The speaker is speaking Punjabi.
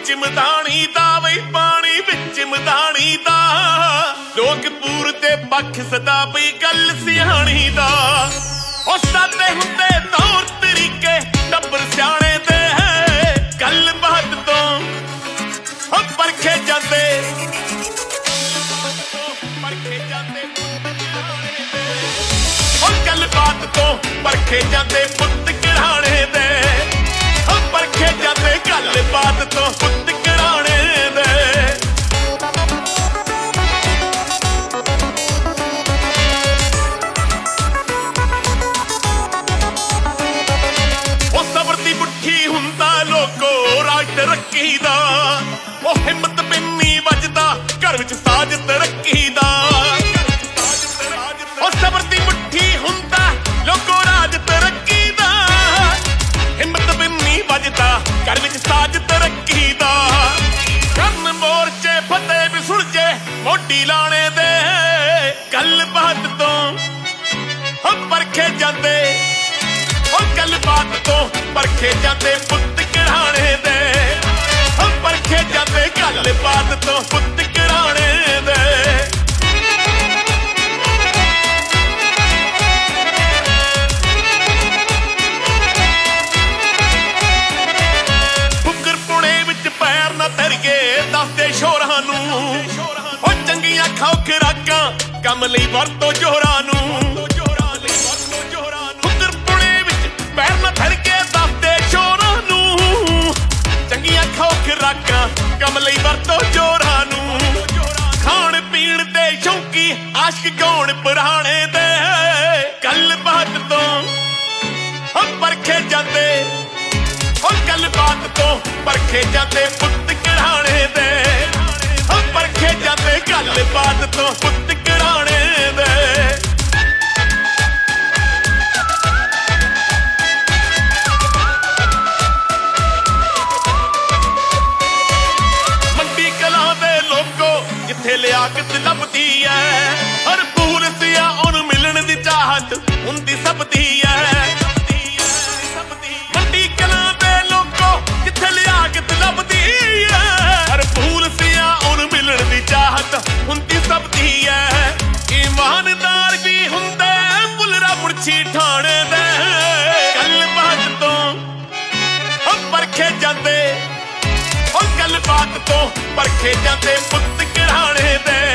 ਵਿੱਚ ਮਧਾਣੀ ਦਾ ਵਈ ਪਾਣੀ ਵਿੱਚ ਮਧਾਣੀ ਦਾ ਲੋਕ ਪੂਰ ਤੇ ਪੱਖ ਸਦਾ ਪਈ ਗੱਲ ਸਿਆਣੀ ਦਾ ਉਹ ਸਾਦੇ ਹੁੰਦੇ ਤੌਰ ਤਰੀਕੇ ਟੱਬਰ ਸਿਆਣੇ ਦੇ ਗੱਲ ਬਾਤ ਤੋਂ ਉਹ ਪਰਖੇ ਜਾਂਦੇ ਉਹ ਗੱਲ ਬਾਤ ਤੋਂ ਪਰਖੇ ਜਾਂਦੇ ਪੁੱਤ ਘਰਾਣੇ ਦੇ ਉਹ ਪਰਖੇ ਜਾਂਦੇ ਗੱਲ ਬਾਤ ਤੋਂ ਪੁੱਤ ਘਰਾਣੇ ਦੇ ਹੁੰਦਾ ਲੋਕੋ ਰਾਜ ਤਰੱਕੀ ਦਾ ਉਹ ਹਿੰਮਤ ਬਿੰਨੀ ਵੱਜਦਾ ਘਰ ਵਿੱਚ ਸਾਜ ਤਰੱਕੀ ਦਾ ਉਹ ਸਬਰ ਦੀ ਮੁੱਠੀ ਹੁੰਦਾ ਲੋਕੋ ਰਾਜ ਤਰੱਕੀ ਦਾ ਹਿੰਮਤ ਬਿੰਨੀ ਵੱਜਦਾ ਘਰ ਵਿੱਚ ਸਾਜ ਤਰੱਕੀ ਦਾ ਕਰਨ ਮੋਰਚੇ ਫਤਿਹ ਵੀ ਸੁਲਝੇ ਮੋਢੀ ਲਾਣੇ ਦੇ ਗੱਲ ਬਾਤ ਤੋਂ ਉਹ ਪਰਖੇ ਜਾਂਦੇ ਉਹ ਗੱਲ ਬਾਤ ਤੋਂ ਪਰਖੇ ਜਾਂਦੇ ਪੁੱਤ ਘਰਾਣੇ ਦੇ ਉਹ ਪਰਖੇ ਜਾਂਦੇ ਗੱਲ ਬਾਤ ਤੋਂ ਪੁੱਤ ਘਰਾਣੇ ਦੇ ਫੁਕਰ ਪੁਣੇ ਵਿੱਚ ਪੈਰ ਨਾ ਧਰੀਏ ਦੱਸਦੇ ਸ਼ੋਰਾਂ ਨੂੰ ਉਹ ਚੰਗੀਆਂ ਖਾਓ ਖੁਰਾਕਾਂ ਕੰਮ ਲਈ ਵਰਤੋ ਜੋਰਾਂ ਨੂੰ ਪੈਰ ਨਾ ਧਰ ਕੇ ਦੱਸਦੇ ਸ਼ੋਰਾਂ ਨੂੰ ਚੰਗੀਆਂ ਖਾਓ ਖੁਰਾਕਾਂ ਕੰਮ ਲਈ ਵਰਤੋ ਜੋਰਾਂ ਨੂੰ ਖਾਣ ਪੀਣ ਦੇ ਸ਼ੌਂਕੀ ਆਸ਼ਕ ਗਾਉਣ ਪੁਰਾਣੇ ਦੇ ਗੱਲ ਬਾਤ ਤੋਂ ਉਹ ਪਰਖੇ ਜਾਂਦੇ ਉਹ ਗੱਲ ਬਾਤ ਤੋਂ ਪਰਖੇ ਜਾਂਦੇ ਪੁੱਤ ਘਰਾਣੇ ਦੇ ਉਹ ਪਰਖੇ ਜਾਂਦੇ ਗੱਲ ਬਾਤ ਤੋਂ ਪੁੱਤ ਘਰਾਣੇ ਦੇ ਜਿੱਥੇ ਲਿਆਕਤ ਲੱਭਦੀ ਐ ਹਰ ਭੂਲ ਸਿਆ ਉਹਨੂੰ ਮਿਲਣ ਦੀ ਚਾਹਤ ਹੁੰਦੀ ਸਭ ਦੀ ਐ ਮੰਡੀ ਕਲਾਂ ਦੇ ਲੋਕੋ ਜਿੱਥੇ ਲਿਆਕਤ ਲੱਭਦੀ ਐ ਹਰ ਭੂਲ ਸਿਆ ਉਹਨੂੰ ਮਿਲਣ ਦੀ ਚਾਹਤ ਹੁੰਦੀ ਸਭ ਦੀ ਐ ਇਮਾਨਦਾਰ ਵੀ ਹੁੰਦਾ ਬੁਲਰਾ ਮੁਰਛੀ ਠਾਣੇ ਦੇ ਗੱਲ ਬਾਤ ਤੋਂ ਉਹ ਪਰਖੇ ਜਾਂਦੇ ਉਹ ਗੱਲ ਬਾਤ ਤੋਂ ਪਰਖੇ ਜਾਂਦੇ ਪੁੱਤ ਘਰਾਣੇ ਦੇ